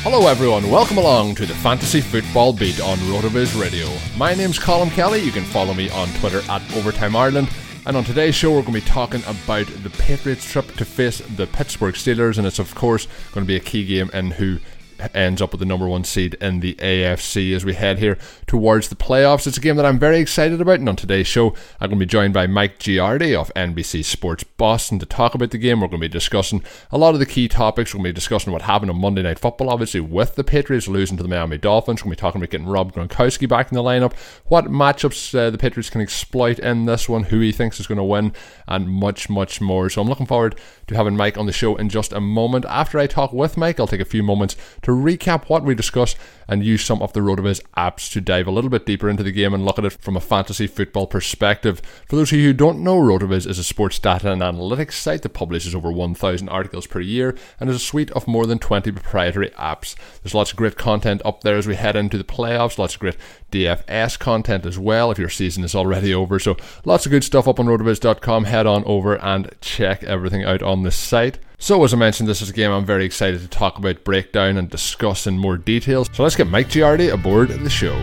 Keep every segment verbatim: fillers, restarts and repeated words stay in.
Hello everyone, welcome along to the Fantasy Football Beat on RotoViz Radio. My name's Colin Kelly, you can follow me on Twitter at Overtime Ireland, and on today's show we're going to be talking about the Patriots' trip to face the Pittsburgh Steelers, and it's of course going to be a key game in who ends up with the number one seed in the A F C as we head here towards the playoffs. It's a game that I'm very excited about, and on today's show I'm going to be joined by Mike Giardi of N B C Sports Boston to talk about the game. We're going to be discussing a lot of the key topics. We're going to be discussing what happened on Monday Night Football, obviously with the Patriots losing to the Miami Dolphins. We're going to be talking about getting Rob Gronkowski back in the lineup, what matchups uh, the Patriots can exploit in this one, who he thinks is going to win, and much much more. So I'm looking forward to having Mike on the show in just a moment. After I talk with Mike, I'll take a few moments to recap what we discussed and use some of the RotoViz apps to dive a little bit deeper into the game and look at it from a fantasy football perspective. For those of you who don't know, RotoViz is a sports data and analytics site that publishes over one thousand articles per year and is a suite of more than twenty proprietary apps. There's lots of great content up there as we head into the playoffs, lots of great D F S content as well if your season is already over. So lots of good stuff up on rotoviz dot com. Head on over and check everything out on the site. So as I mentioned, this is a game I'm very excited to talk about, break down and discuss in more details. So let's get Mike Giardi aboard the show.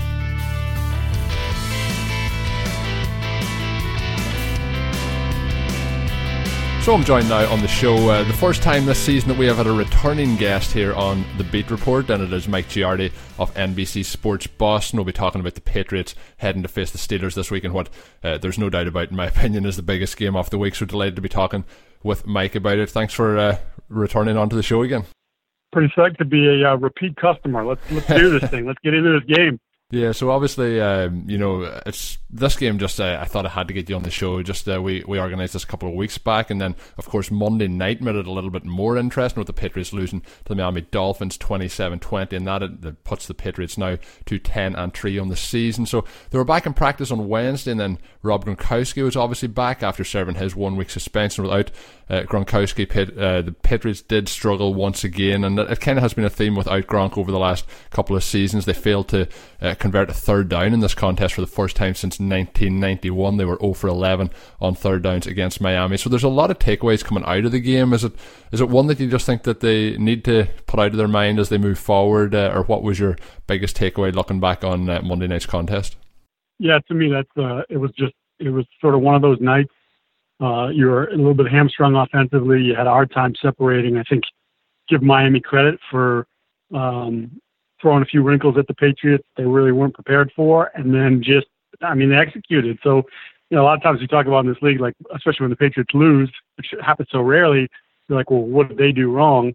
So I'm joined now on the show, uh, the first time this season that we have had a returning guest here on the Beat Report, and it is Mike Giardi of N B C Sports Boston. We'll be talking about the Patriots heading to face the Steelers this week, and what uh, there's no doubt about, in my opinion, is the biggest game of the week. So delighted to be talking with Mike about it. Thanks for uh, returning onto the show again. Pretty psyched to be a uh, repeat customer. Let's let's do this thing. Let's get into this game. Yeah, so obviously, um, you know, it's this game. Just uh, I thought I had to get you on the show. Just uh, we we organised this a couple of weeks back, and then of course Monday night made it a little bit more interesting with the Patriots losing to the Miami Dolphins twenty-seven twenty, and that, it, that puts the Patriots now to ten and three on the season. So they were back in practice on Wednesday, and then Rob Gronkowski was obviously back after serving his one week suspension. Without uh, Gronkowski, Pit, uh, the Patriots did struggle once again, and it kind of has been a theme without Gronk over the last couple of seasons. They failed to uh, convert a third down in this contest for the first time since nineteen ninety-one. They were zero for eleven on third downs against Miami. So there's a lot of takeaways coming out of the game. Is it is it one that you just think that they need to put out of their mind as they move forward, uh, or what was your biggest takeaway looking back on uh, Monday night's contest? Yeah, to me, that's uh, it was just it was sort of one of those nights. Uh, you were a little bit hamstrung offensively. You had a hard time separating. I think give Miami credit for um, throwing a few wrinkles at the Patriots they really weren't prepared for, and then just, I mean, they executed. So, you know, a lot of times we talk about in this league, like, especially when the Patriots lose, which happens so rarely, you're like, well, what did they do wrong?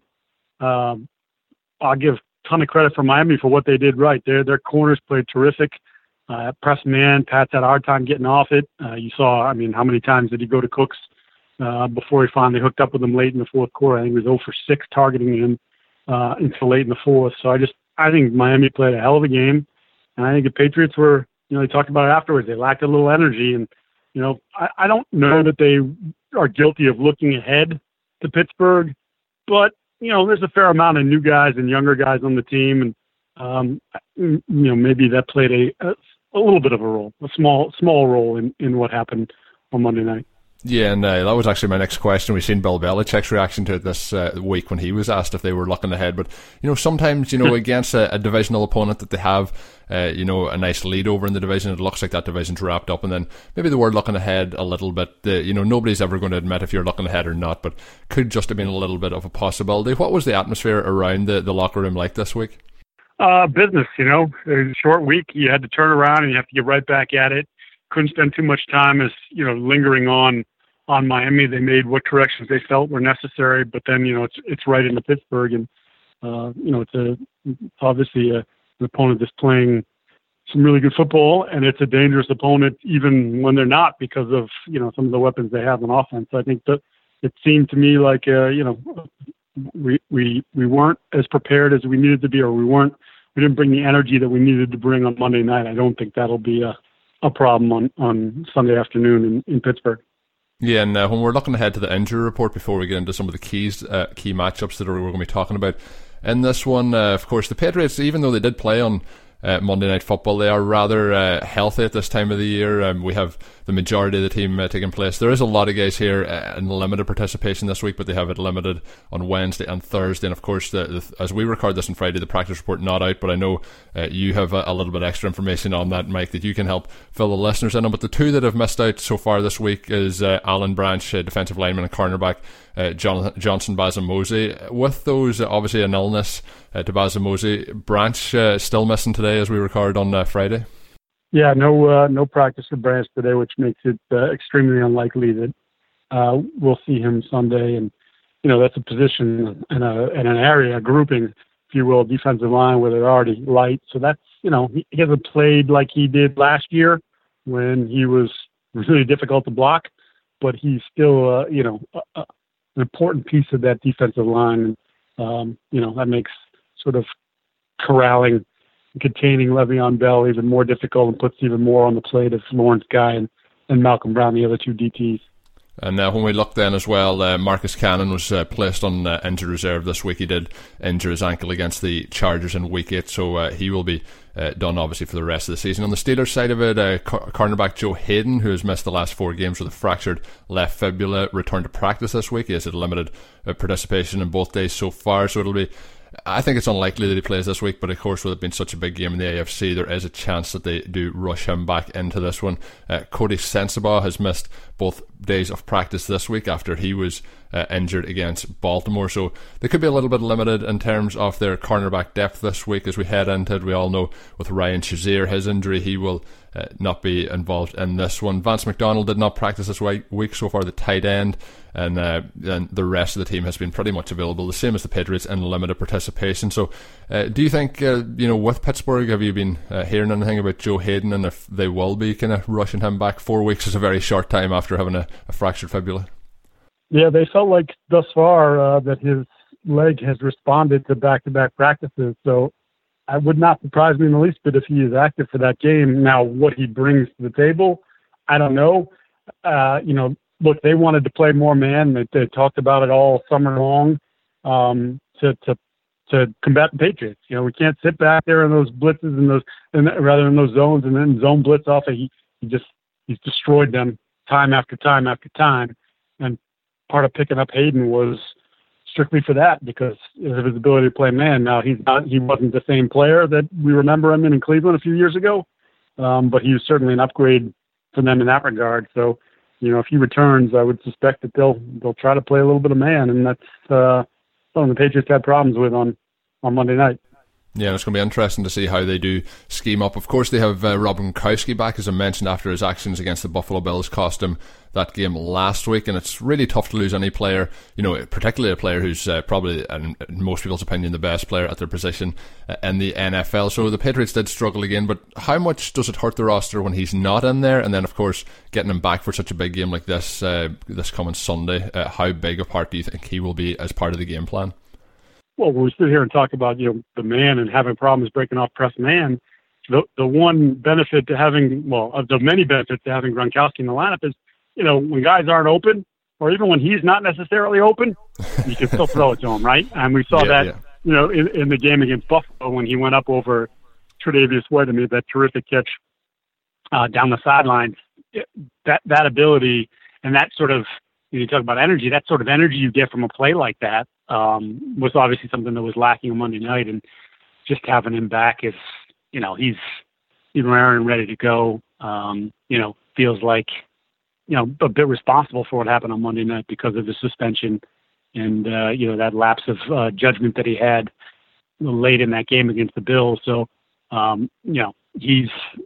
Um, I'll give a ton of credit for Miami for what they did right. Their their corners played terrific. Uh, press man, Pat's had a hard time getting off it. Uh, you saw, I mean, how many times did he go to Cooks uh, before he finally hooked up with him late in the fourth quarter? I think he was zero for six targeting him uh, until late in the fourth. So I just, I think Miami played a hell of a game, and I think the Patriots were, you know, they talked about it afterwards. They lacked a little energy, and, you know, I, I don't know that they are guilty of looking ahead to Pittsburgh, but, you know, there's a fair amount of new guys and younger guys on the team, and, um, you know, maybe that played a, a, a little bit of a role, a small, small role in, in what happened on Monday night. Yeah, and uh, that was actually my next question. We've seen Bill Belichick's reaction to it this uh, week when he was asked if they were looking ahead. But, you know, sometimes, you know, against a, a divisional opponent that they have, uh, you know, a nice lead over in the division, it looks like that division's wrapped up. And then maybe they were looking ahead a little bit. Uh, you know, nobody's ever going to admit if you're looking ahead or not, but could just have been a little bit of a possibility. What was the atmosphere around the, the locker room like this week? Uh, business, you know. It was a short week. You had to turn around and you have to get right back at it. Couldn't spend too much time as, you know, lingering on on Miami. They made what corrections they felt were necessary, but then, you know, it's it's right into Pittsburgh, and uh, you know, it's a obviously a, an opponent that's playing some really good football, and it's a dangerous opponent even when they're not, because of, you know, some of the weapons they have on offense. I think that it seemed to me like uh, you know, we we we weren't as prepared as we needed to be, or we weren't we didn't bring the energy that we needed to bring on Monday night. I don't think that'll be a a problem on on Sunday afternoon in, in Pittsburgh. Yeah, and uh, when we're looking ahead to the injury report before we get into some of the keys, uh, key matchups that we're going to be talking about in this one, uh, of course, the Patriots, even though they did play on uh, Monday Night Football. They are rather uh, healthy at this time of the year. Um, we have the majority of the team uh, taking place. There is a lot of guys here uh, in limited participation this week, but they have it limited on Wednesday and Thursday. And of course, the, the, as we record this on Friday, the practice report not out, but I know uh, you have a, a little bit extra information on that, Mike, that you can help fill the listeners in on. But the two that have missed out so far this week is uh, Alan Branch, uh, defensive lineman and cornerback, uh, John, Johnson Basamosi. With those, uh, obviously an illness uh, to Basamosi, Branch uh, still missing today as we record on uh, Friday. Yeah, no uh, no practice for Branch today, which makes it uh, extremely unlikely that uh, we'll see him Sunday. And, you know, that's a position and a, in an area, a grouping, if you will, defensive line where they're already light. So that's, you know, he, he hasn't played like he did last year when he was really difficult to block, but he's still, uh, you know, a, a, an important piece of that defensive line. And, um, you know, that makes sort of corralling, containing Le'Veon Bell even more difficult and puts even more on the plate of Lawrence Guy and, and Malcolm Brown, the other two D Ts. And uh, when we look then as well, uh, Marcus Cannon was uh, placed on uh, injured reserve this week. He did injure his ankle against the Chargers in week eight, so uh, he will be uh, done obviously for the rest of the season. On the Steelers side of it, uh, cor- cornerback Joe Hayden, who has missed the last four games with a fractured left fibula, returned to practice this week. He has had limited uh, participation in both days so far, so it'll be, I think it's unlikely that he plays this week, but of course with it being such a big game in the A F C, there is a chance that they do rush him back into this one. uh, Cody Sensabaugh has missed both days of practice this week after he was uh, injured against Baltimore, so they could be a little bit limited in terms of their cornerback depth this week as we head into it. We all know with Ryan Shazier, his injury, he will uh, not be involved in this one. Vance McDonald did not practice this week so far, the tight end, and uh, and the rest of the team has been pretty much available, the same as the Patriots, in limited participation. So uh, do you think, uh, you know, with Pittsburgh, have you been uh, hearing anything about Joe Hayden, and if they will be kind of rushing him back? Four weeks is a very short time after having a, a fractured fibula. Yeah, they felt like thus far uh, that his leg has responded to back-to-back practices, so I would not surprise me in the least bit if he is active for that game. Now, what he brings to the table, I don't know. Uh, you know, look, they wanted to play more man. They, they talked about it all summer long um, to to to combat the Patriots. You know, we can't sit back there in those blitzes and those, and rather in those zones, and then zone blitz off. He he just he's destroyed them time after time after time. And part of picking up Hayden was strictly for that, because of his ability to play man. Now he's not he wasn't the same player that we remember him in, in Cleveland a few years ago, um, but he was certainly an upgrade for them in that regard. So, you know, if he returns, I would suspect that they'll they'll try to play a little bit of man, and that's uh, something the Patriots had problems with on, on Monday night. Yeah, it's going to be interesting to see how they do scheme up. Of course, they have uh, Rob Gronkowski back, as I mentioned, after his actions against the Buffalo Bills cost him that game last week, and it's really tough to lose any player, you know, particularly a player who's uh, probably, in most people's opinion, the best player at their position uh, in the N F L. So the Patriots did struggle again, but how much does it hurt the roster when he's not in there? And then, of course, getting him back for such a big game like this, uh, this coming Sunday, uh, how big a part do you think he will be as part of the game plan? Well, when we sit here and talk about, you know, the man and having problems breaking off press man, the the one benefit to having, well, of the many benefits to having Gronkowski in the lineup is, you know, when guys aren't open, or even when he's not necessarily open, you can still throw it to him, right? And we saw yeah, that, yeah. you know, in, in the game against Buffalo when he went up over Tre'Davious White and made that terrific catch uh, down the sidelines. That that ability and that sort of, you talk about energy, that sort of energy you get from a play like that um, was obviously something that was lacking on Monday night. And just having him back is, you know, he's he's raring and ready to go. Um, you know, feels like, you know, a bit responsible for what happened on Monday night because of the suspension and, uh, you know, that lapse of uh, judgment that he had late in that game against the Bills. So, um, you know, he's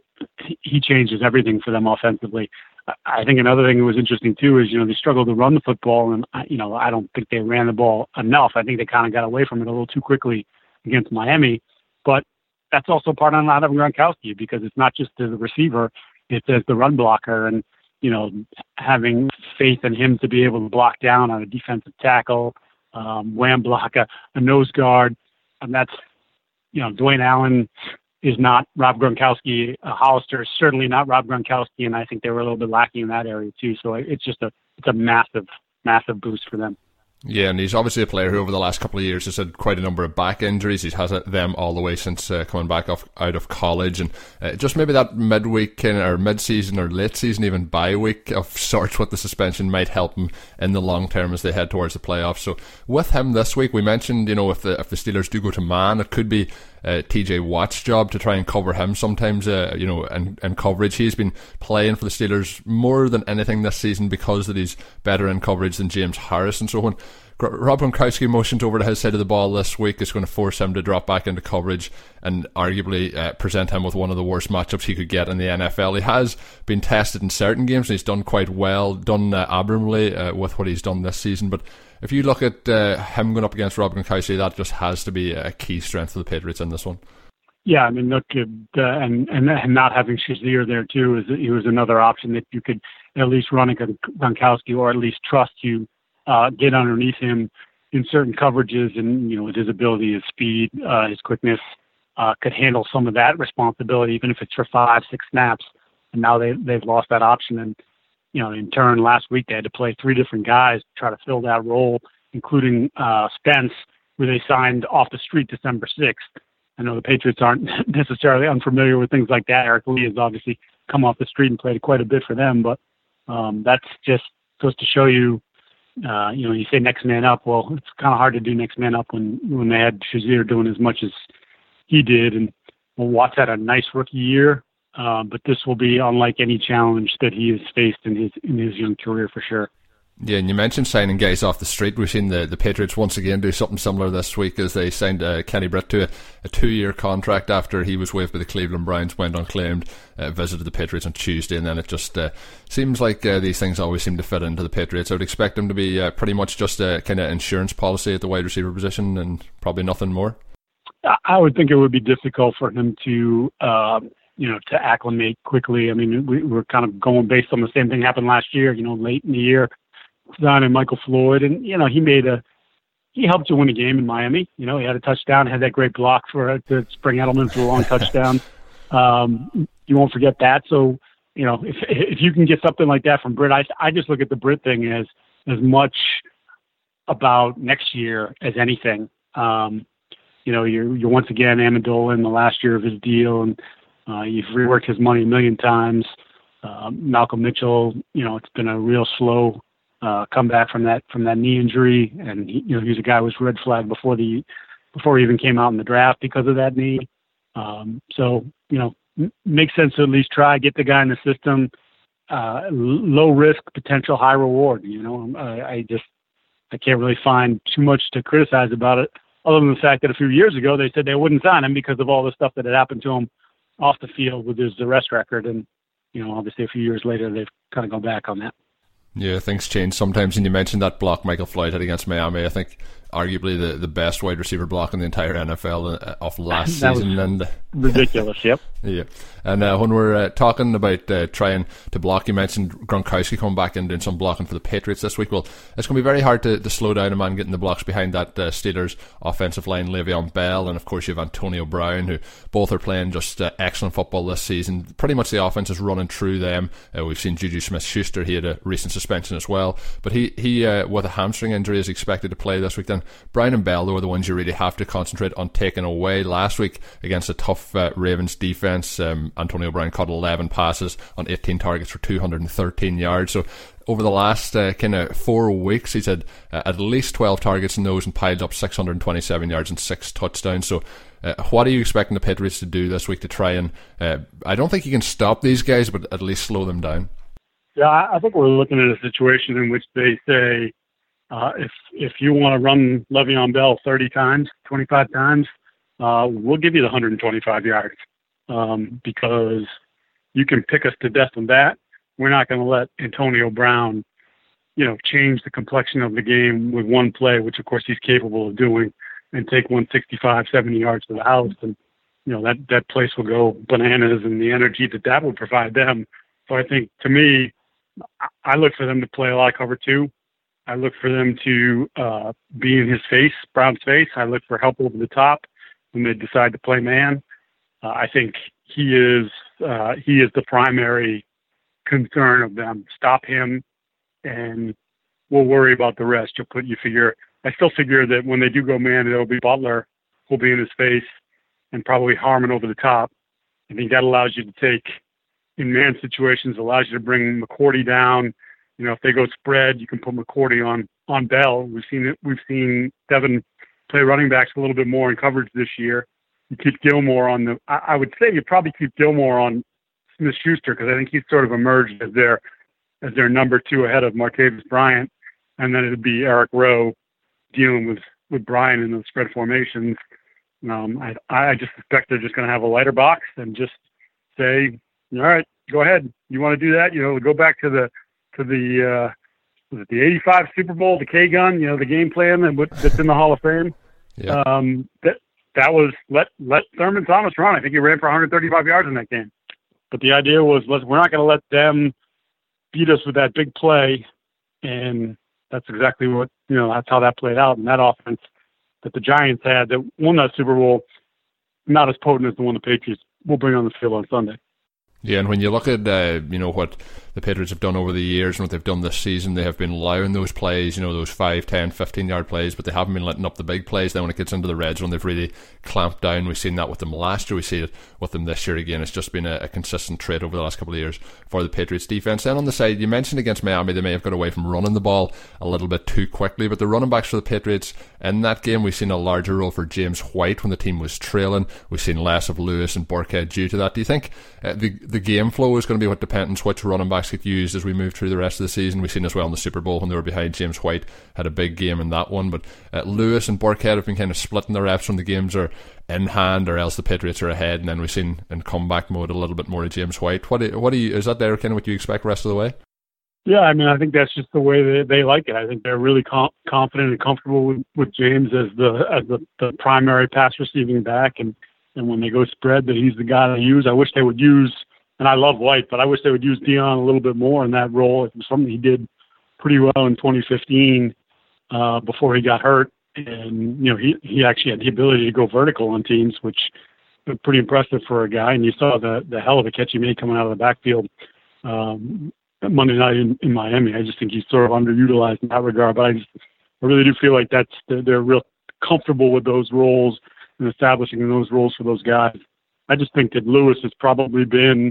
he changes everything for them offensively. I think another thing that was interesting too is, you know, they struggled to run the football, and, you know, I don't think they ran the ball enough. I think they kind of got away from it a little too quickly against Miami, but that's also part of not having Gronkowski, because it's not just as a receiver, it's as the run blocker, and, you know, having faith in him to be able to block down on a defensive tackle, um, wham block, a, a nose guard, and that's, you know, Dwayne Allen is not Rob Gronkowski. uh, Hollister is certainly not Rob Gronkowski, and I think they were a little bit lacking in that area too. So it's just a it's a massive, massive boost for them. Yeah, and he's obviously a player who over the last couple of years has had quite a number of back injuries. He's had them all the way since uh, coming back off, out of college, and uh, just maybe that midweek kind of, or mid-season or late season even bye week of sorts with the suspension might help him in the long term as they head towards the playoffs. So with him this week, we mentioned, you know, if the if the Steelers do go to man, it could be uh, T J Watt's job to try and cover him sometimes, uh, you know, in, in coverage. He's been playing for the Steelers more than anything this season because that he's better in coverage than James Harrison. So when Rob Gronkowski motioned over to his side of the ball this week, is going to force him to drop back into coverage and arguably uh, present him with one of the worst matchups he could get in the N F L. He has been tested in certain games and he's done quite well, done uh, admirably uh, with what he's done this season. But if you look at uh, him going up against Rob Gronkowski, that just has to be a key strength for the Patriots in this one. Yeah, I mean, look, uh, and, and and not having Shazier there too is he was another option that you could at least run against Gronkowski, or at least trust you uh, get underneath him in certain coverages, and you know, with his ability, his speed, uh, his quickness, uh, could handle some of that responsibility, even if it's for five, six snaps. And now they they've lost that option, and you know, in turn, last week they had to play three different guys to try to fill that role, including uh, Spence, who they signed off the street December sixth. I know the Patriots aren't necessarily unfamiliar with things like that. Eric Lee has obviously come off the street and played quite a bit for them, but um, that's just goes to show you, uh, you know, you say next man up. Well, it's kind of hard to do next man up when, when they had Shazier doing as much as he did. And well, Watts had a nice rookie year, uh, but this will be unlike any challenge that he has faced in his in his young career for sure. Yeah, and you mentioned signing guys off the street. We've seen the, the Patriots once again do something similar this week as they signed uh, Kenny Britt to a, a two-year contract after he was waived by the Cleveland Browns, went unclaimed, uh, visited the Patriots on Tuesday, and then it just uh, seems like uh, these things always seem to fit into the Patriots. I would expect them to be uh, pretty much just a kind of insurance policy at the wide receiver position and probably nothing more. I would think it would be difficult for him to, uh, you know, to acclimate quickly. I mean, we, we're kind of going based on the same thing happened last year, you know, late in the year. Don and Michael Floyd, and you know he made a he helped you win a game in Miami. You know he had a touchdown, had that great block for to Spring Edelman for a long touchdown. Um, you won't forget that. So you know if if you can get something like that from Britt, I I just look at the Britt thing as as much about next year as anything. Um, you know you're you're once again Amendola in the last year of his deal, and uh, you've reworked his money a million times. Uh, Malcolm Mitchell, you know it's been a real slow Uh, come back from that from that knee injury, and he, you know he's a guy who was red flagged before the before he even came out in the draft because of that knee. Um, so you know, m- makes sense to at least try get the guy in the system. Uh, low risk, potential high reward. You know, I, I just I can't really find too much to criticize about it, other than the fact that a few years ago they said they wouldn't sign him because of all the stuff that had happened to him off the field with his arrest record, and you know, obviously a few years later they've kind of gone back on that. Yeah, things change sometimes, and you mentioned that block Michael Floyd had against Miami. I think arguably the, the best wide receiver block in the entire N F L uh, of last that season. Was and ridiculous, yep. Yeah, and uh, when we're uh, talking about uh, trying to block, you mentioned Gronkowski coming back and doing some blocking for the Patriots this week. Well, it's going to be very hard to, to slow down a man getting the blocks behind that uh, Steelers offensive line, Le'Veon Bell, and of course you have Antonio Brown, who both are playing just uh, excellent football this season. Pretty much the offense is running through them. Uh, we've seen Juju Smith-Schuster, he had a recent suspension as well, but he, he uh, with a hamstring injury is expected to play this week. Then Brown and Bell, though, are the ones you really have to concentrate on taking away. Last week against a tough uh, Ravens defense, um, Antonio Brown caught eleven passes on eighteen targets for two hundred thirteen yards. So over the last uh, kind of four weeks, he's had uh, at least twelve targets in those and piled up six hundred twenty-seven yards and six touchdowns. So uh, what are you expecting the Patriots to do this week to try and, uh, I don't think you can stop these guys, but at least slow them down? Yeah, I think we're looking at a situation in which they say, uh, if if you want to run Le'Veon Bell thirty times, twenty-five times, uh, we'll give you the one hundred twenty-five yards. Um, because you can pick us to death on that. We're not going to let Antonio Brown, you know, change the complexion of the game with one play, which of course he's capable of doing, and take one sixty-five, seventy yards to the house. And, you know, that, that place will go bananas, and the energy that that would provide them. So I think, to me, I look for them to play a lot of cover two. I look for them to uh, be in his face, Brown's face. I look for help over the top when they decide to play man. Uh, I think he is uh, he is the primary concern of them. Stop him and we'll worry about the rest. You'll put, you figure, I still figure that when they do go man, it'll be Butler who'll be in his face and probably Harmon over the top. I think that allows you to take, in man situations, allows you to bring McCourty down. You know, if they go spread, you can put McCourty on, on Bell. We've seen it. We've seen Devin play running backs a little bit more in coverage this year. You keep Gilmore on the, I, I would say you probably keep Gilmore on Smith-Schuster because I think he's sort of emerged as their, as their number two ahead of Martavis Bryant. And then it'd be Eric Rowe dealing with, with Bryant in those spread formations. Um, I, I just suspect they're just going to have a lighter box and just say, all right, go ahead. You want to do that? You know, go back to the, to the, uh, was it the eighty-five Super Bowl, the K-gun, you know, the game plan that, that's in the Hall of Fame. Yeah. Um, that, that was let, let Thurman Thomas run. I think he ran for one hundred thirty-five yards in that game. But the idea was, let's, we're not going to let them beat us with that big play. And that's exactly what, you know, that's how that played out. And that offense that the Giants had that won that Super Bowl, not as potent as the one the Patriots will bring on the field on Sunday. Yeah, and when you look at uh, you know what the Patriots have done over the years and what they've done this season, they have been allowing those plays, you know, those five, ten, fifteen yard plays, but they haven't been letting up the big plays. Then when it gets into the red zone, they've really clamped down. We've seen that with them last year. We see it with them this year again. It's just been a, a consistent trait over the last couple of years for the Patriots defense. Then on the side, you mentioned against Miami, they may have got away from running the ball a little bit too quickly, but the running backs for the Patriots in that game, we've seen a larger role for James White when the team was trailing. We've seen less of Lewis and Burkhead due to that. Do you think uh, the, the game flow is going to be what depends on which running backs get used as we move through the rest of the season? We've seen as well in the Super Bowl when they were behind. James White had a big game in that one, but uh, Lewis and Burkhead have been kind of splitting the reps when the games are in hand, or else the Patriots are ahead, and then we've seen in comeback mode a little bit more of James White. What do, what do you, is that there kind of what you expect the rest of the way? Yeah, I mean, I think that's just the way they, they like it. I think they're really com- confident and comfortable with, with James as the as the, the primary pass receiving back, and, and when they go spread, that he's the guy they use. I wish they would use, and I love White, but I wish they would use Dion a little bit more in that role. It was something he did pretty well in twenty fifteen uh, before he got hurt, and you know he he actually had the ability to go vertical on teams, which was pretty impressive for a guy. And you saw the the hell of a catch he made coming out of the backfield um, Monday night in, in Miami. I just think he's sort of underutilized in that regard, but I just I really do feel like that's they're, they're real comfortable with those roles and establishing those roles for those guys. I just think that Lewis has probably been,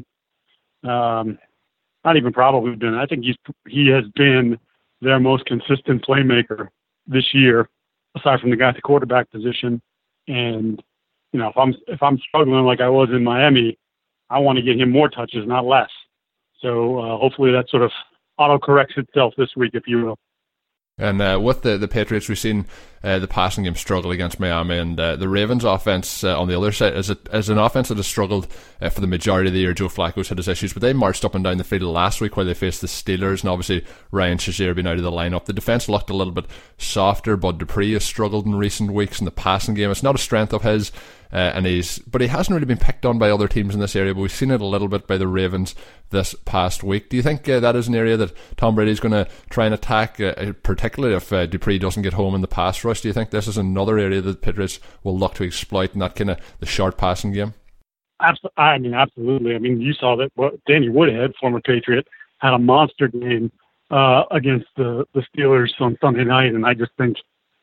um, not even probably been, I think he's he has been their most consistent playmaker this year, aside from the guy at the quarterback position. And you know, if I'm if I'm struggling like I was in Miami, I want to get him more touches, not less. So uh, hopefully that sort of auto-corrects itself this week, if you will. And uh, with the, the Patriots, we've seen uh, the passing game struggle against Miami, and uh, the Ravens' offense uh, on the other side is, a, is an offense that has struggled uh, for the majority of the year. Joe Flacco's had his issues, but they marched up and down the field last week where they faced the Steelers, and obviously Ryan Shazier being out of the lineup. The defense looked a little bit softer. Bud Dupree has struggled in recent weeks in the passing game. It's not a strength of his. Uh, and he's, but he hasn't really been picked on by other teams in this area, but we've seen it a little bit by the Ravens this past week. Do you think uh, that is an area that Tom Brady's going to try and attack, uh, particularly if uh, Dupree doesn't get home in the pass rush? Do you think this is another area that the Patriots will look to exploit in that kind of the short passing game? Absolutely. I mean, absolutely. I mean, you saw that what Danny Woodhead, former Patriot, had a monster game uh, against the, the Steelers on Sunday night, and I just think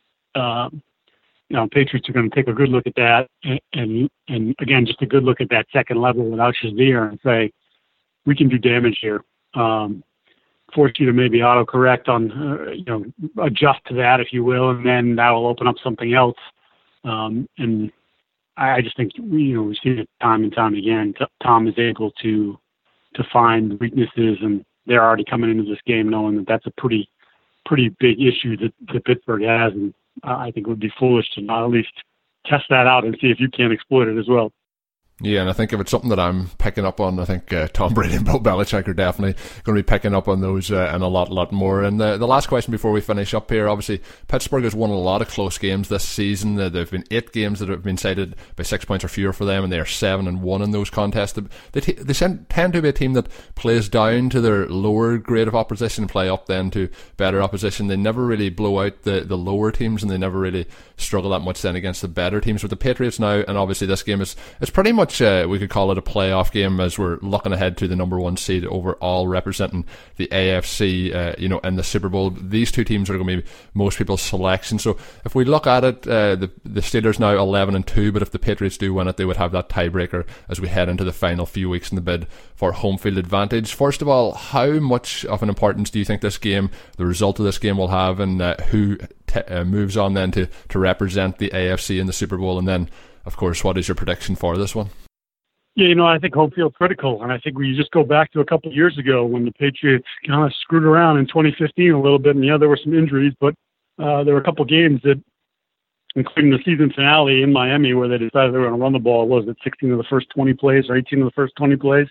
um, you know, Patriots are going to take a good look at that, and, and and again, just a good look at that second level without Shazier and say, we can do damage here. Um, force you to maybe auto-correct on, uh, you know, adjust to that, if you will, and then that will open up something else. Um, and I, I just think, you know, we've seen it time and time again. T- Tom is able to to find weaknesses, and they're already coming into this game knowing that that's a pretty pretty big issue that, that Pittsburgh has, and I think it would be foolish to not at least test that out and see if you can exploit it as well. Yeah, and I think if it's something that I'm picking up on, I think uh, Tom Brady and Bill Belichick are definitely going to be picking up on those uh, and a lot, lot more. And uh, the last question before we finish up here, obviously Pittsburgh has won a lot of close games this season. Uh, there have been eight games that have been cited by six points or fewer for them, and they are seven and one in those contests. They, t- they tend to be a team that plays down to their lower grade of opposition and play up then to better opposition. They never really blow out the, the lower teams, and they never really struggle that much then against the better teams. With the Patriots now, and obviously this game is it's pretty much much uh, we could call it a playoff game, as we're looking ahead to the number one seed overall, representing the A F C, uh, you know, in the Super Bowl. These two teams are going to be most people's selection. So if we look at it, uh, the the Steelers now eleven and two, but if the Patriots do win it, they would have that tiebreaker as we head into the final few weeks in the bid for home field advantage. First of all, how much of an importance do you think this game, the result of this game, will have, and uh, who t- uh, moves on then to to represent the A F C in the Super Bowl? And then, of course, what is your prediction for this one? Yeah, you know, I think home field's critical, and I think we just go back to a couple of years ago when the Patriots kind of screwed around in twenty fifteen a little bit, and yeah, there were some injuries, but uh, there were a couple of games that, including the season finale in Miami, where they decided they were going to run the ball. Was it sixteen of the first twenty plays or eighteen of the first twenty plays?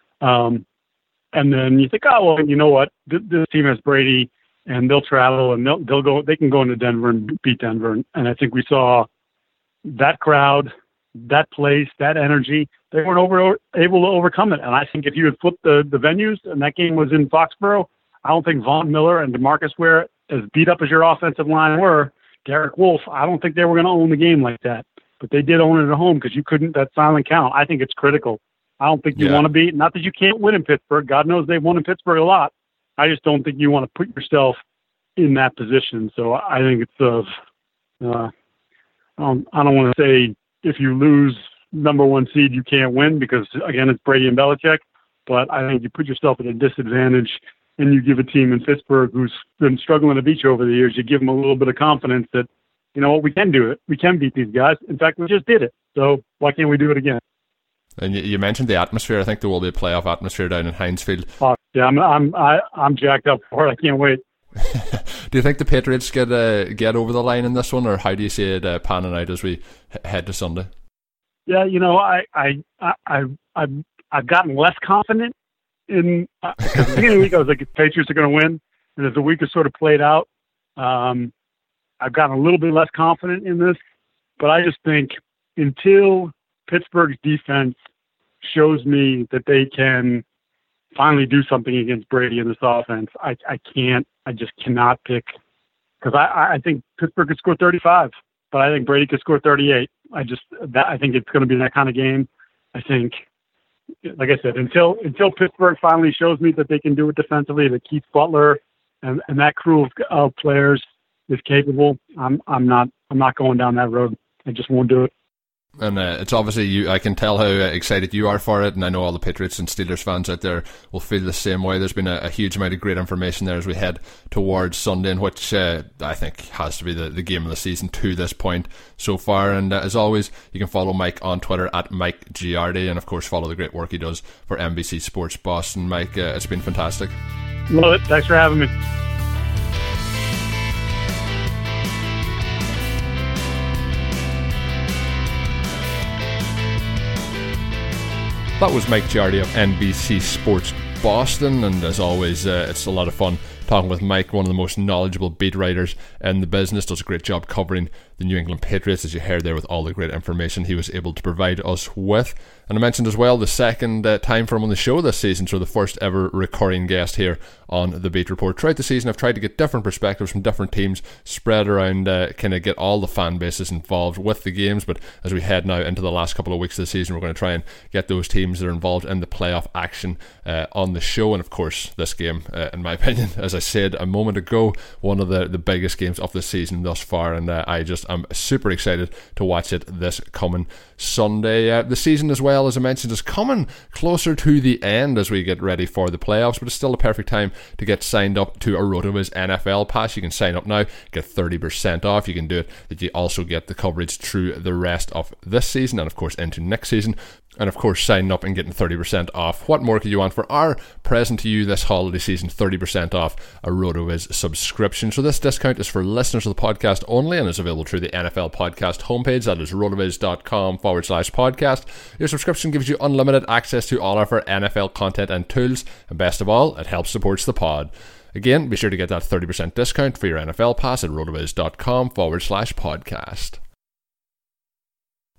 Um, and then you think, oh well, you know what? This, this team has Brady, and they'll travel, and they'll they'll go. They can go into Denver and beat Denver, and, and I think we saw that crowd, that place, that energy. They weren't over, able to overcome it. And I think if you had flipped the, the venues and that game was in Foxborough, I don't think Von Miller and DeMarcus Ware, as beat up as your offensive line were, Derek Wolfe, I don't think they were going to own the game like that. But they did own it at home because you couldn't, that silent count. I think it's critical. I don't think you yeah. want to be, not that you can't win in Pittsburgh. God knows they've won in Pittsburgh a lot. I just don't think you want to put yourself in that position. So I think it's, uh, uh, I don't, I don't want to say if you lose number one seed, you can't win, because again, it's Brady and Belichick, but I think you put yourself at a disadvantage, and you give a team in Pittsburgh who's been struggling to beat you over the years, you give them a little bit of confidence that, you know what, we can do it. We can beat these guys. In fact, we just did it. So why can't we do it again? And you mentioned the atmosphere. I think there will be a playoff atmosphere down in Heinz Field. Oh, yeah, I'm I'm I, I'm jacked up for it. I can't wait. Do you think the Patriots get uh, get over the line in this one, or how do you see it uh, panning out as we head to Sunday? Yeah, you know, I I I I've I've gotten less confident in uh, at the beginning of the week. I was like, the Patriots are going to win, and as the week has sort of played out, um, I've gotten a little bit less confident in this. But I just think until Pittsburgh's defense shows me that they can finally do something against Brady in this offense, I I can't, I just cannot pick, because I I think Pittsburgh could score thirty-five, but I think Brady could score thirty-eight. I just that I think it's going to be that kind of game. I think, like I said, until until Pittsburgh finally shows me that they can do it defensively, that Keith Butler and, and that crew of uh, players is capable, I'm I'm not I'm not going down that road. I just won't do it. And uh, it's obviously, you. I can tell how uh, excited you are for it, and I know all the Patriots and Steelers fans out there will feel the same way. There's been a, a huge amount of great information there as we head towards Sunday, in which uh, I think has to be the, the game of the season to this point so far. And uh, as always, you can follow Mike on Twitter at Mike Giardi, and of course follow the great work he does for N B C Sports Boston. Mike, uh, it's been fantastic. Love it. Thanks for having me. That was Mike Giardi of N B C Sports Boston, and as always, uh, it's a lot of fun talking with Mike, one of the most knowledgeable beat writers in the business. Does a great job covering the New England Patriots, as you heard there, with all the great information he was able to provide us with. And I mentioned as well the second uh, time for him on the show this season, so the first ever recurring guest here on the Beat Report. Throughout the season, I've tried to get different perspectives from different teams spread around, uh, kind of get all the fan bases involved with the games. But as we head now into the last couple of weeks of the season, we're going to try and get those teams that are involved in the playoff action uh, on the show. And of course, this game, uh, in my opinion, as I said a moment ago, one of the, the biggest games of the season thus far, and uh, I just am super excited to watch it this coming Sunday. Uh, the season as well, as I mentioned, is coming closer to the end as we get ready for the playoffs, but it's still a perfect time to get signed up to a RotoViz N F L Pass. You can sign up now, get thirty percent off. You can do it that you also get the coverage through the rest of this season and of course into next season. And of course, signing up and getting thirty percent off. What more could you want for our present to you this holiday season? thirty percent off a RotoViz subscription. So this discount is for listeners of the podcast only and is available through the N F L podcast homepage. That is rotoviz.com forward slash podcast. Your subscription gives you unlimited access to all of our N F L content and tools. And best of all, it helps support the pod. Again, be sure to get that thirty percent discount for your N F L pass at rotoviz.com forward slash podcast.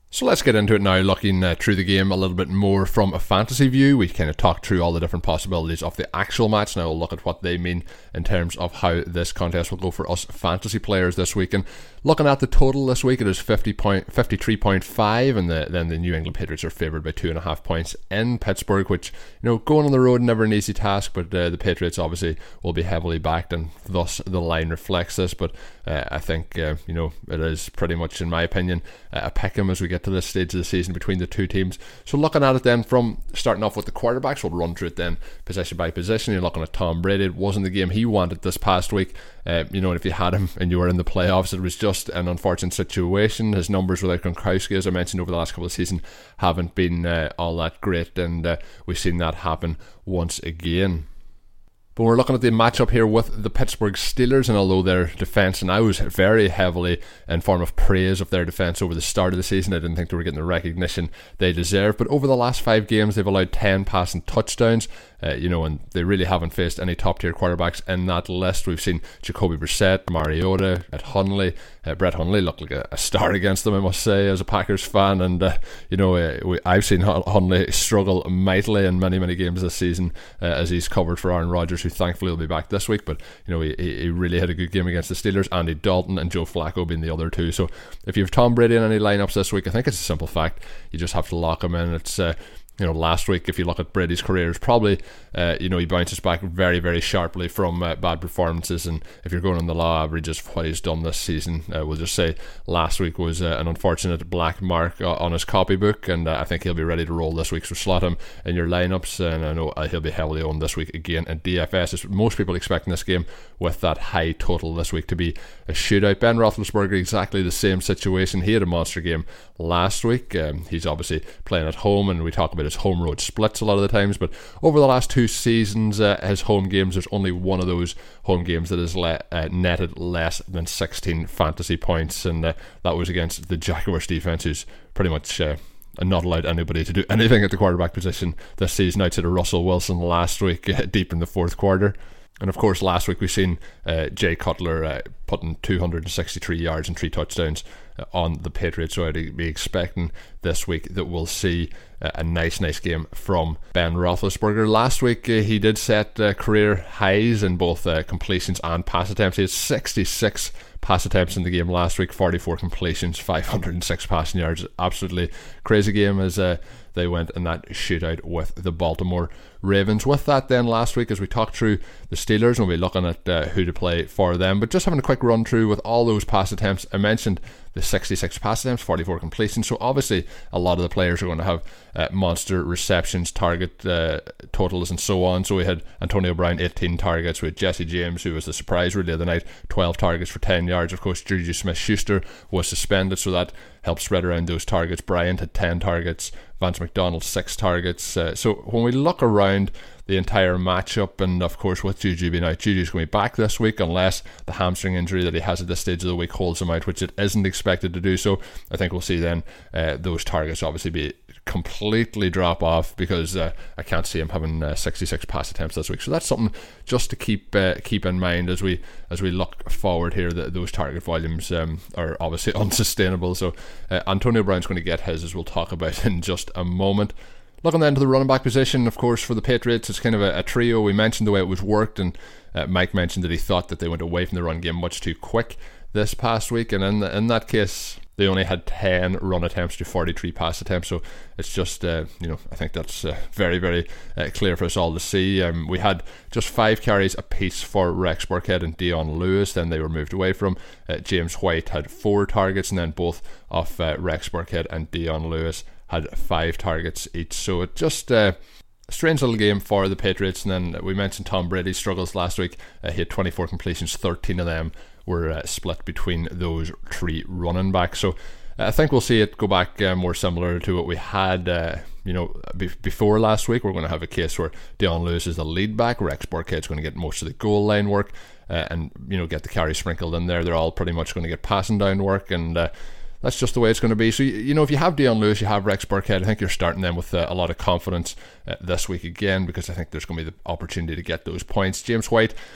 So let's get into it now, looking uh, through the game a little bit more from a fantasy view. We kind of talked through all the different possibilities of the actual match. Now we'll look at what they mean in terms of how this contest will go for us fantasy players this week. And looking at the total this week, it is fifty point, fifty-three point five, and the, then the New England Patriots are favoured by two and a half points in Pittsburgh, which, you know, going on the road, never an easy task, but uh, the Patriots obviously will be heavily backed, and thus the line reflects this. But uh, I think, uh, you know, it is pretty much, in my opinion, uh, a pick-em as we get to this stage of the season between the two teams. So looking at it then, from starting off with the quarterbacks, we'll run through it then position by position. You're looking at Tom Brady. It wasn't the game he wanted this past week. Uh, you know, if you had him and you were in the playoffs, it was just an unfortunate situation. His numbers without Gronkowski, as I mentioned over the last couple of seasons, haven't been uh, all that great, and uh, we've seen that happen once again. But we're looking at the matchup here with the Pittsburgh Steelers, and although their defence, and I was very heavily in form of praise of their defence over the start of the season, I didn't think they were getting the recognition they deserve. But over the last five games, they've allowed ten passing touchdowns, uh, you know, and they really haven't faced any top tier quarterbacks in that list. We've seen Jacoby Brissett, Mariota, at Hundley, uh, Brett Hundley looked like a, a star against them, I must say, as a Packers fan. And uh, you know, uh, we, I've seen Hundley struggle mightily in many many games this season uh, as he's covered for Aaron Rodgers, who thankfully will be back this week. But you know, he, he really had a good game against the Steelers. Andy Dalton and Joe Flacco being the other two. So if you have Tom Brady in any lineups this week, I think it's a simple fact, you just have to lock him in. It's uh, you know, last week, if you look at Brady's career, it's probably, uh, you know, he bounces back very, very sharply from uh, bad performances. And if you're going on the law averages of what he's done this season, uh, we'll just say last week was uh, an unfortunate black mark uh, on his copybook, and uh, I think he'll be ready to roll this week. So slot him in your lineups, and I know uh, he'll be heavily owned this week again in D F S. As most people expecting this game with that high total this week to be a shootout. Ben Roethlisberger, exactly the same situation. He had a monster game last week. Um, he's obviously playing at home, and we talk about his home road splits a lot of the times, but over the last two seasons, uh, his home games, there's only one of those home games that has le- uh, netted less than sixteen fantasy points, and uh, that was against the Jaguars defense, who's pretty much uh, not allowed anybody to do anything at the quarterback position this season outside of Russell Wilson last week, uh, deep in the fourth quarter. And of course, last week we've seen uh, Jay Cutler uh, putting two hundred sixty-three yards and three touchdowns uh, on the Patriots. So I'd be expecting this week that we'll see uh, a nice, nice game from Ben Roethlisberger. Last week uh, he did set uh, career highs in both uh, completions and pass attempts. He had sixty-six pass attempts in the game last week, forty-four completions, five hundred six passing yards. Absolutely crazy game as uh, they went in that shootout with the Baltimore Ravens. With that then, last week as we talked through the Steelers, we'll be looking at uh, who to play for them, but just having a quick run through with all those pass attempts. I mentioned the sixty-six pass attempts, forty-four completions, so obviously a lot of the players are going to have uh, monster receptions, target uh, totals and so on. So we had Antonio Brown, eighteen targets. We had Jesse James, who was the surprise really of the night, twelve targets for ten yards. Of course, Juju Smith-Schuster was suspended, so that helped spread around those targets. Bryant had ten targets, Vance McDonald six targets. Uh, so when we look around the entire matchup, and of course with Juju being out, Juju's going to be back this week unless the hamstring injury that he has at this stage of the week holds him out, which it isn't expected to do. So I think we'll see then uh, those targets obviously be completely drop off, because uh, I can't see him having uh, sixty-six pass attempts this week. So that's something just to keep uh, keep in mind as we as we look forward here, that those target volumes um, are obviously unsustainable. So uh, Antonio Brown's going to get his, as we'll talk about in just a moment. Looking then to the running back position, of course, for the Patriots, it's kind of a, a trio. We mentioned the way it was worked, and uh, Mike mentioned that he thought that they went away from the run game much too quick this past week, and in, the, in that case, they only had ten run attempts to forty-three pass attempts. So it's just, uh, you know, I think that's uh, very, very uh, clear for us all to see. Um, we had just five carries apiece for Rex Burkhead and Dion Lewis, then they were moved away from. Uh, James White had four targets, and then both of uh, Rex Burkhead and Dion Lewis had five targets each. So it just uh, a strange little game for the Patriots. And then we mentioned Tom Brady's struggles last week. Uh, he had twenty-four completions, thirteen of them were uh, split between those three running backs. So uh, I think we'll see it go back uh, more similar to what we had uh, you know, be- before last week. We're going to have a case where Dion Lewis is the lead back, Rex Burkhead's going to get most of the goal line work, uh, and you know, get the carry sprinkled in there. They're all pretty much going to get passing down work, and uh, that's just the way it's going to be. So, you know, if you have Dion Lewis, you have Rex Burkhead, I think you're starting them with uh, a lot of confidence uh, this week again, because I think there's going to be the opportunity to get those points. James White,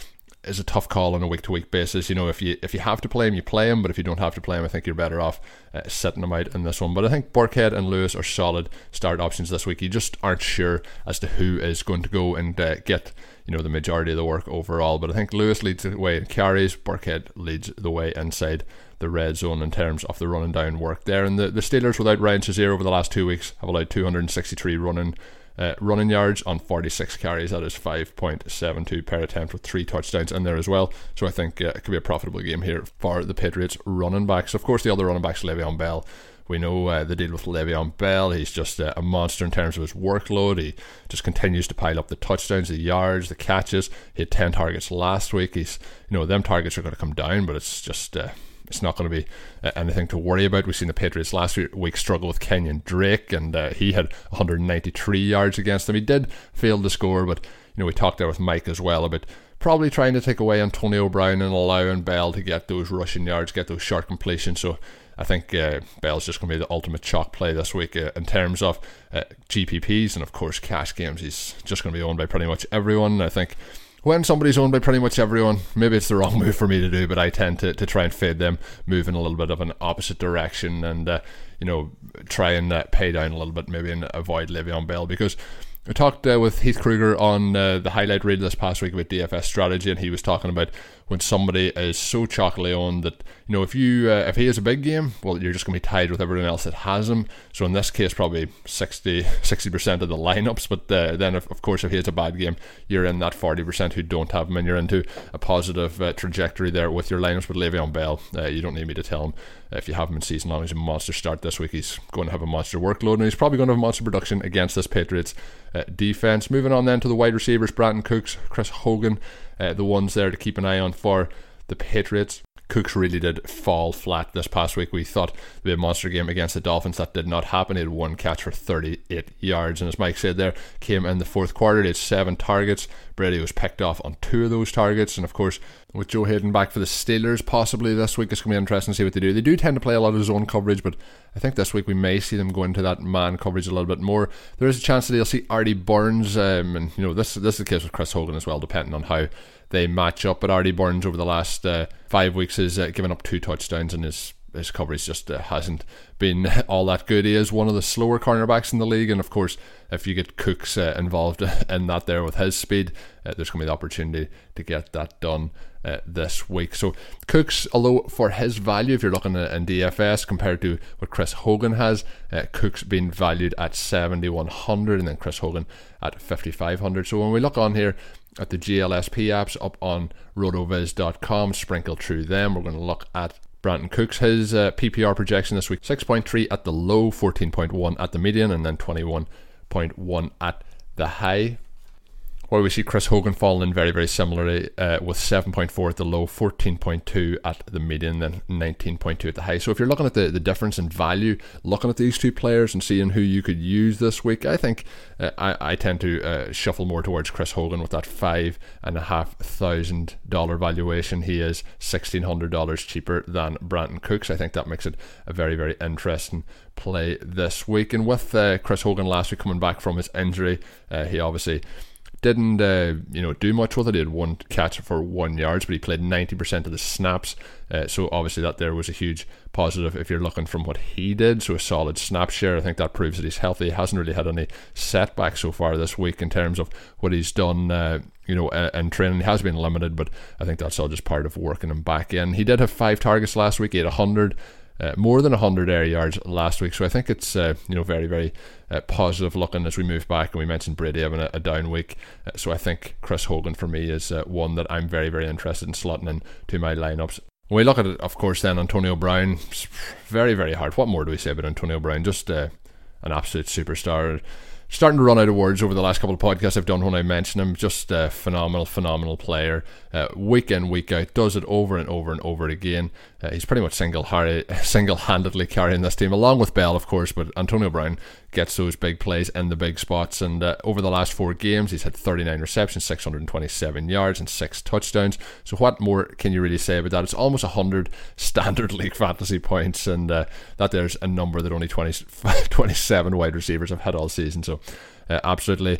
is a tough call on a week-to-week basis. You know, if you if you have to play him, you play him, but if you don't have to play him, I think you're better off uh, sitting him out in this one. But I think Burkhead and Lewis are solid start options this week. You just aren't sure as to who is going to go and uh, get, you know, the majority of the work overall. But I think Lewis leads the way in carries, Burkhead leads the way inside the red zone in terms of the running down work there. And the, the Steelers, without Ryan Shazier over the last two weeks, have allowed two hundred sixty-three running Uh, running yards on forty-six carries. That is five point seven two per attempt with three touchdowns in there as well. So I think uh, it could be a profitable game here for the Patriots running backs. Of course, the other running backs, Le'Veon Bell. We know uh, the deal with Le'Veon Bell. He's just uh, a monster in terms of his workload. He just continues to pile up the touchdowns, the yards, the catches. He had ten targets last week. He's, you know, them targets are going to come down, but it's just uh, it's not going to be uh, anything to worry about. We've seen the Patriots last week struggle with Kenyon Drake, and uh, he had one hundred ninety-three yards against them. He did fail to score, but you know, we talked there with Mike as well about probably trying to take away Antonio Brown and allowing Bell to get those rushing yards, get those short completions. So I think uh, Bell's just going to be the ultimate chalk play this week uh, in terms of uh, G P Ps and of course cash games. He's just going to be owned by pretty much everyone. I think when somebody's owned by pretty much everyone, maybe it's the wrong move for me to do, but I tend to, to try and fade them, move in a little bit of an opposite direction, and uh, you know, try and uh, pay down a little bit maybe and avoid Le'Veon Bell. Because I talked uh, with Heath Kruger on uh, the highlight reel this past week about D F S strategy, and he was talking about when somebody is so chalkily owned that, you know, if you uh, if he has a big game, well, you're just going to be tied with everyone else that has him. So in this case, probably sixty percent of the lineups. But uh, then, if, of course, if he has a bad game, you're in that forty percent who don't have him, and you're into a positive uh, trajectory there with your lineups. With Le'Veon Bell, uh, you don't need me to tell him. If you have him in season long, he's a monster start this week. He's going to have a monster workload, and he's probably going to have monster production against this Patriots uh, defense. Moving on then to the wide receivers, Brandon Cooks, Chris Hogan, uh, the ones there to keep an eye on for the Patriots. Cooks really did fall flat this past week. We thought there'd be a monster game against the Dolphins. That did not happen. He had one catch for thirty-eight yards, and as Mike said there, came in the fourth quarter. He had seven targets. Brady was picked off on two of those targets, and of course, with Joe Hayden back for the Steelers possibly this week, it's going to be interesting to see what they do. They do tend to play a lot of zone coverage, but I think this week we may see them go into that man coverage a little bit more. There is a chance that they'll see Artie Burns, um, and you know, this, this is the case with Chris Hogan as well, depending on how they match up. But Artie Burns over the last uh, five weeks has uh, given up two touchdowns, and his his coverage just uh, hasn't been all that good. He is one of the slower cornerbacks in the league, and of course, if you get Cooks uh, involved in that there with his speed, uh, there's going to be the opportunity to get that done uh, this week. So Cooks, although for his value, if you're looking at in D F S compared to what Chris Hogan has, uh, Cooks being valued at seventy-one hundred, and then Chris Hogan at fifty-five hundred. So when we look on here at the G L S P apps up on rotoviz dot com, sprinkle through them, we're going to look at Brandon Cooks. His uh, P P R projection this week, six point three at the low, fourteen point one at the median, and then twenty-one point one at the high. Where we see Chris Hogan falling in very, very similarly uh, with seven point four at the low, fourteen point two at the median, then nineteen point two at the high. So if you're looking at the, the difference in value, looking at these two players and seeing who you could use this week, I think uh, I, I tend to uh, shuffle more towards Chris Hogan with that five and a half thousand dollar valuation. He is sixteen hundred dollars cheaper than Brandon Cooks. I think that makes it a very, very interesting play this week. And with uh, Chris Hogan last week coming back from his injury, uh, he obviously didn't uh, you know do much with it. He had one catch for one yards, but he played ninety percent of the snaps, uh, so obviously that there was a huge positive if you're looking from what he did. So a solid snap share. I think that proves that he's healthy. He hasn't really had any setbacks so far this week in terms of what he's done uh, you know in training. He has been limited, but I think that's all just part of working him back in. He did have five targets last week. He had one hundred Uh, more than one hundred air yards last week, so I think it's uh, you know very, very uh, positive looking as we move back. And we mentioned Brady having a, a down week, uh, so I think Chris Hogan for me is uh, one that I'm very, very interested in slotting in to my lineups. When we look at it, of course, then Antonio Brown, very, very hard. What more do we say about Antonio Brown? Just uh, an absolute superstar. Starting to run out of words over the last couple of podcasts I've done when I mention him. Just a phenomenal, phenomenal player. Uh, week in, week out, does it over and over and over again. Uh, he's pretty much single single-handedly carrying this team, along with Bell, of course, but Antonio Brown gets those big plays in the big spots. And uh, over the last four games, he's had thirty-nine receptions, six hundred twenty-seven yards, and six touchdowns. So what more can you really say about that? It's almost one hundred standard league fantasy points, and uh, that there's a number that only twenty, twenty-seven wide receivers have had all season. So uh, absolutely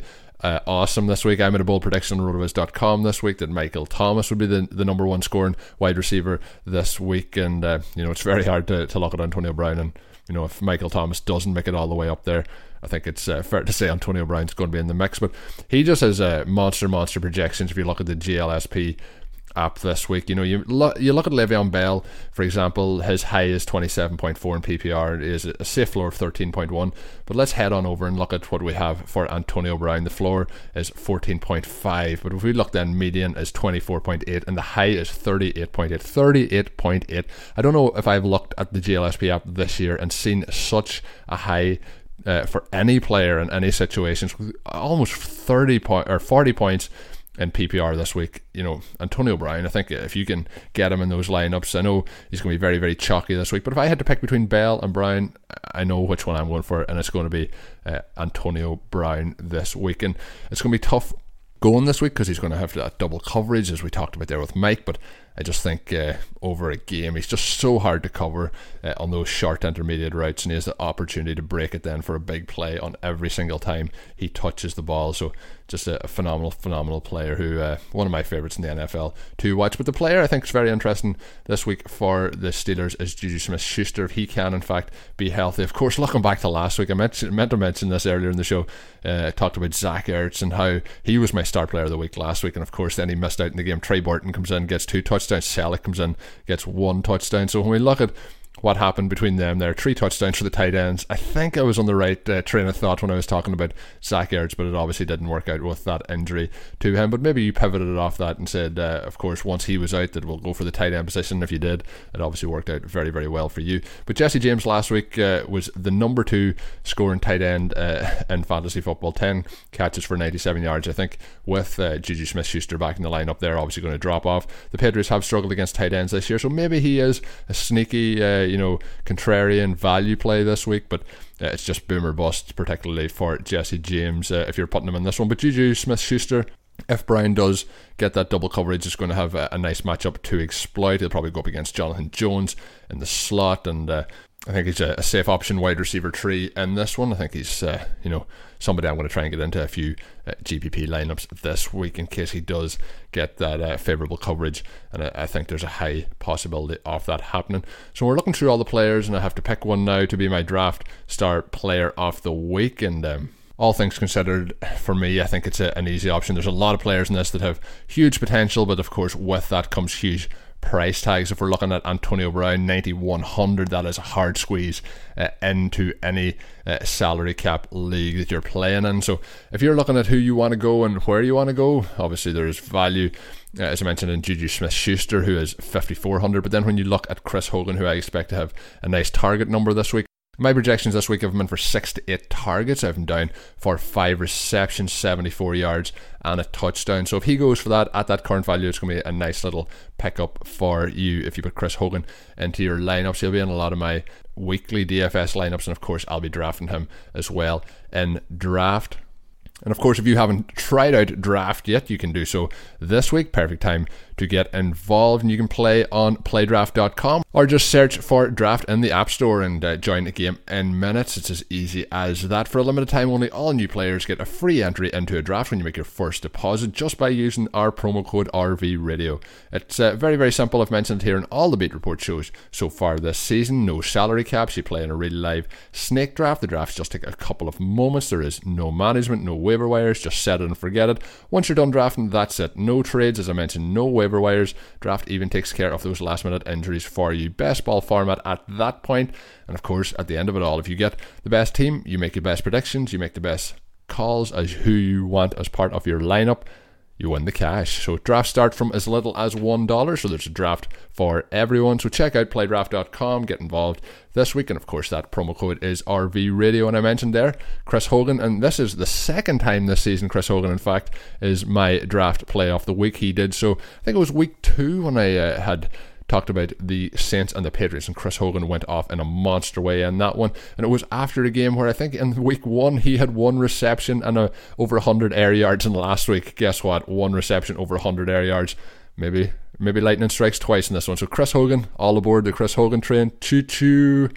uh, awesome this week. I made a bold prediction on rotoviz dot com this week that Michael Thomas would be the, the number one scoring wide receiver this week, and uh, you know, it's very hard to, to look at Antonio Brown, and you know, if Michael Thomas doesn't make it all the way up there, I think it's uh, fair to say Antonio Brown's going to be in the mix. But he just has uh, monster monster projections. If you look at the G L S P app this week, you know, you look you look at Le'Veon Bell, for example. His high is twenty-seven point four in P P R. It is a safe floor of thirteen point one. But let's head on over and look at what we have for Antonio Brown. The floor is fourteen point five, but if we look, then median is twenty-four point eight and the high is thirty-eight point eight. thirty-eight point eight. I don't know if I've looked at the G L S P app this year and seen such a high uh, for any player in any situations, with almost thirty point or forty points in P P R this week. You know, Antonio Brown, I think if you can get him in those lineups, I know he's going to be very, very chalky this week, but if I had to pick between Bell and Brown, I know which one I'm going for, and it's going to be uh, Antonio Brown this week. And it's going to be tough going this week because he's going to have that double coverage, as we talked about there with Mike, but I just think uh, over a game, he's just so hard to cover uh, on those short intermediate routes, and he has the opportunity to break it then for a big play on every single time he touches the ball. So just a, a phenomenal, phenomenal player who, uh, one of my favourites in the N F L to watch. But the player I think is very interesting this week for the Steelers is Juju Smith-Schuster, if he can in fact be healthy. Of course, looking back to last week, I meant, meant to mention this earlier in the show. uh, I talked about Zach Ertz and how he was my star player of the week last week, and of course then he missed out in the game. Trey Burton comes in, gets two touchdowns. Selleck comes in, gets one touchdown. So when we look at what happened between them there, three touchdowns for the tight ends, I think I was on the right uh, train of thought when I was talking about Zach Ertz, but it obviously didn't work out with that injury to him. But maybe you pivoted off that and said, uh, of course, once he was out, that we'll go for the tight end position. If you did, it obviously worked out very, very well for you. But Jesse James last week uh, was the number two scoring tight end uh, in fantasy football. ten catches for ninety-seven yards. I think with uh, Juju Smith-Schuster back in the lineup, they're obviously going to drop off. The Patriots have struggled against tight ends this year, so maybe he is a sneaky uh, you know, contrarian value play this week, but uh, it's just boomer bust, particularly for Jesse James uh, if you're putting him in this one. But Juju Smith-Schuster, if Brown does get that double coverage, is going to have a, a nice matchup to exploit. He'll probably go up against Jonathan Jones in the slot, and uh, I think he's a, a safe option wide receiver tree in this one. I think he's uh, you know, somebody I'm going to try and get into a few uh, G P P lineups this week in case he does get that uh, favourable coverage, and I, I think there's a high possibility of that happening. So we're looking through all the players, and I have to pick one now to be my draft star player of the week, and um, all things considered, for me, I think it's a, an easy option. There's a lot of players in this that have huge potential, but of course with that comes huge price tags. If we're looking at Antonio Brown, ninety-one hundred, that is a hard squeeze uh, into any uh, salary cap league that you're playing in. So if you're looking at who you want to go and where you want to go, obviously there's value, uh, as I mentioned, in Juju Smith-Schuster, who is fifty-four hundred. But then when you look at Chris Hogan, who I expect to have a nice target number this week, my projections this week have been for six to eight targets. I have him down for five receptions, seventy-four yards, and a touchdown. So if he goes for that at that current value, it's going to be a nice little pickup for you if you put Chris Hogan into your lineups. He'll be in a lot of my weekly D F S lineups, and of course I'll be drafting him as well in draft. And of course, if you haven't tried out Draft yet, you can do so this week. Perfect time to get involved, and you can play on play draft dot com or just search for Draft in the App Store and uh, join the game in minutes. It's as easy as that. For a limited time only, all new players get a free entry into a draft when you make your first deposit just by using our promo code R V Radio. It's uh, very, very simple. I've mentioned it here in all the Beat Report shows so far this season. No salary caps. You play in a really live snake draft. The drafts just take a couple of moments. There is no management, no waiver wires. Just set it and forget it. Once you're done drafting, that's it. No trades, as I mentioned, no waiver wires. Draft even takes care of those last minute injuries for you. Best ball format at that point. And of course, at the end of it all, if you get the best team, you make the best predictions, you make the best calls as who you want as part of your lineup, you win the cash. So drafts start from as little as one dollar, so there's a draft for everyone. So check out play draft dot com, get involved this week, and of course that promo code is R V Radio. And I mentioned there Chris Hogan, and this is the second time this season Chris Hogan in fact is my draft play of the week. He did so, I think it was week two when I uh, had talked about the Saints and the Patriots, and Chris Hogan went off in a monster way in that one. And it was after a game where I think in week one he had one reception and a, over one hundred air yards, and last week, guess what, one reception over one hundred air yards. Maybe maybe lightning strikes twice in this one. So Chris Hogan, all aboard the Chris Hogan train. Choo choo.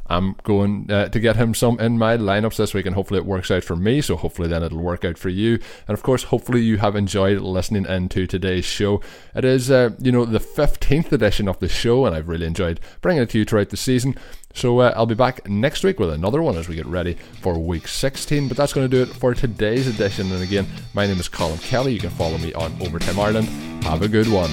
I'm going uh, to get him some in my lineups this week, and hopefully it works out for me, so hopefully then it'll work out for you. And of course, hopefully you have enjoyed listening into today's show. It is, uh, you know, the fifteenth edition of the show, and I've really enjoyed bringing it to you throughout the season. So uh, I'll be back next week with another one as we get ready for week sixteen. But that's going to do it for today's edition. And again, my name is Colin Kelly. You can follow me on Overtime Ireland. Have a good one.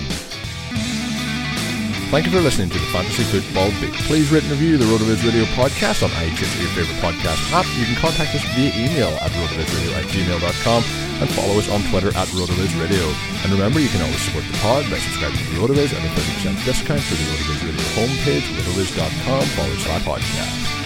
Thank you for listening to the Fantasy Football Beat. Please rate and review the RotoViz Radio podcast on iTunes or your favourite podcast app. You can contact us via email at rotovizradio at gmail dot com and follow us on Twitter at RotoVizRadio. And remember, you can always support the pod by subscribing to RotoViz at a thirty percent discount through the RotoViz Radio homepage, rotoviz dot com forward slash podcast.